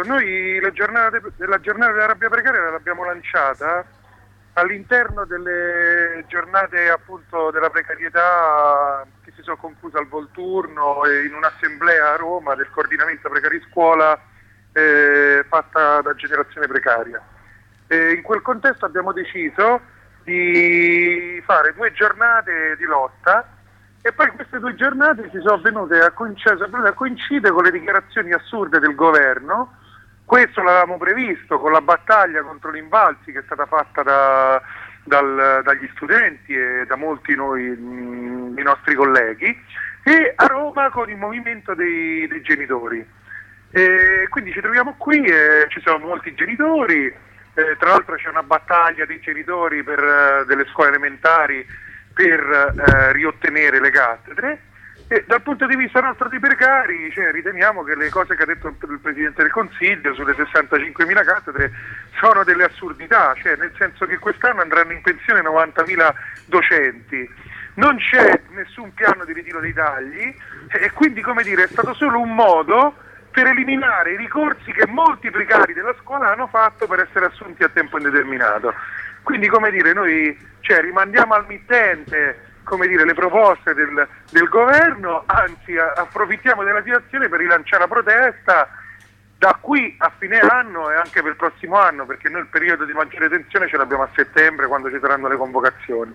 noi la giornata dell'Arabia Precaria l'abbiamo lanciata all'interno delle giornate appunto della precarietà che si sono concluse al Volturno e in un'assemblea a Roma del coordinamento precari scuola fatta da Generazione Precaria. In quel contesto abbiamo deciso di fare 2 giornate di lotta e poi queste 2 giornate si sono venute a coincidere con le dichiarazioni assurde del governo. Questo l'avevamo previsto con la battaglia contro l'Invalsi che è stata fatta dagli studenti e da molti dei nostri colleghi, e a Roma con il movimento dei genitori. E quindi ci troviamo qui e ci sono molti genitori, tra l'altro c'è una battaglia dei genitori delle scuole elementari per riottenere le cattedre. E dal punto di vista nostro di precari, riteniamo che le cose che ha detto il Presidente del Consiglio sulle 65.000 cattedre sono delle assurdità, nel senso che quest'anno andranno in pensione 90.000 docenti, non c'è nessun piano di ritiro dei tagli e quindi, come dire, è stato solo un modo per eliminare i ricorsi che molti precari della scuola hanno fatto per essere assunti a tempo indeterminato. Quindi, come dire, noi rimandiamo al mittente le proposte del governo, anzi approfittiamo della situazione per rilanciare la protesta da qui a fine anno e anche per il prossimo anno, perché noi il periodo di maggiore tensione ce l'abbiamo a settembre, quando ci saranno le convocazioni.